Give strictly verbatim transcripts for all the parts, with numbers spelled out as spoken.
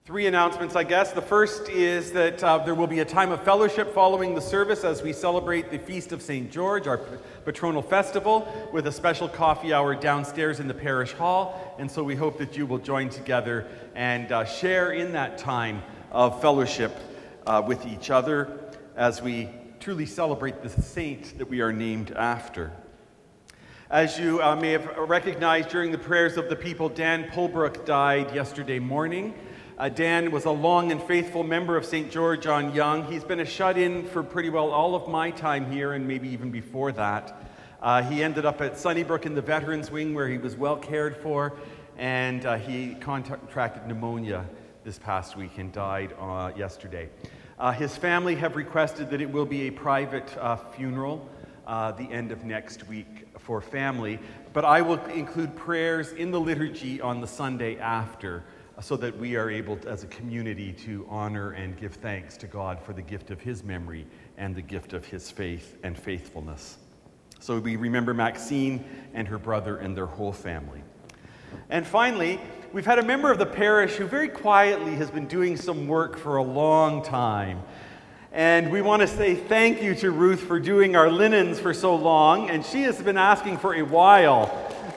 Three announcements, I guess. The first is that uh, there will be a time of fellowship following the service as we celebrate the Feast of Saint George, our patronal festival, with a special coffee hour downstairs in the parish hall. And so we hope that you will join together and uh, share in that time of fellowship uh, with each other as we truly celebrate the saint that we are named after. As you uh, may have recognized during the prayers of the people, Dan Pulbrook died yesterday morning. Uh, Dan was a long and faithful member of Saint George on Yonge. He's been a shut-in for pretty well all of my time here and maybe even before that. Uh, he ended up at Sunnybrook in the Veterans Wing where he was well cared for, and uh, he contracted pneumonia this past week and died uh, yesterday. Uh, his family have requested that it will be a private uh, funeral uh, the end of next week for family, but I will include prayers in the liturgy on the Sunday after, so that we are able, to, as a community, to honor and give thanks to God for the gift of his memory and the gift of his faith and faithfulness. So we remember Maxine and her brother and their whole family. And finally, we've had a member of the parish who very quietly has been doing some work for a long time. And we want to say thank you to Ruth for doing our linens for so long, and she has been asking for a while.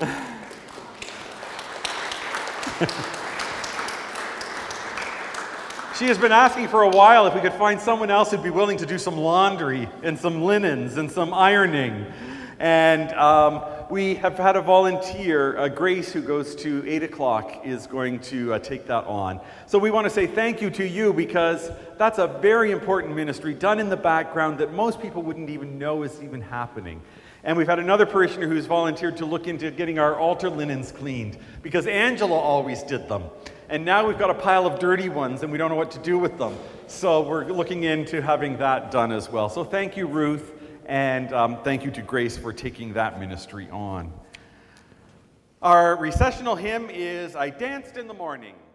She has been asking for a while if we could find someone else who'd be willing to do some laundry and some linens and some ironing. And um, we have had a volunteer, uh, Grace, who goes to eight o'clock, is going to uh, take that on. So we want to say thank you to you, because that's a very important ministry done in the background that most people wouldn't even know is even happening. And we've had another parishioner who's volunteered to look into getting our altar linens cleaned, because Angela always did them. And now we've got a pile of dirty ones and we don't know what to do with them. So we're looking into having that done as well. So thank you, Ruth, and um, thank you to Grace for taking that ministry on. Our recessional hymn is I Danced in the Morning.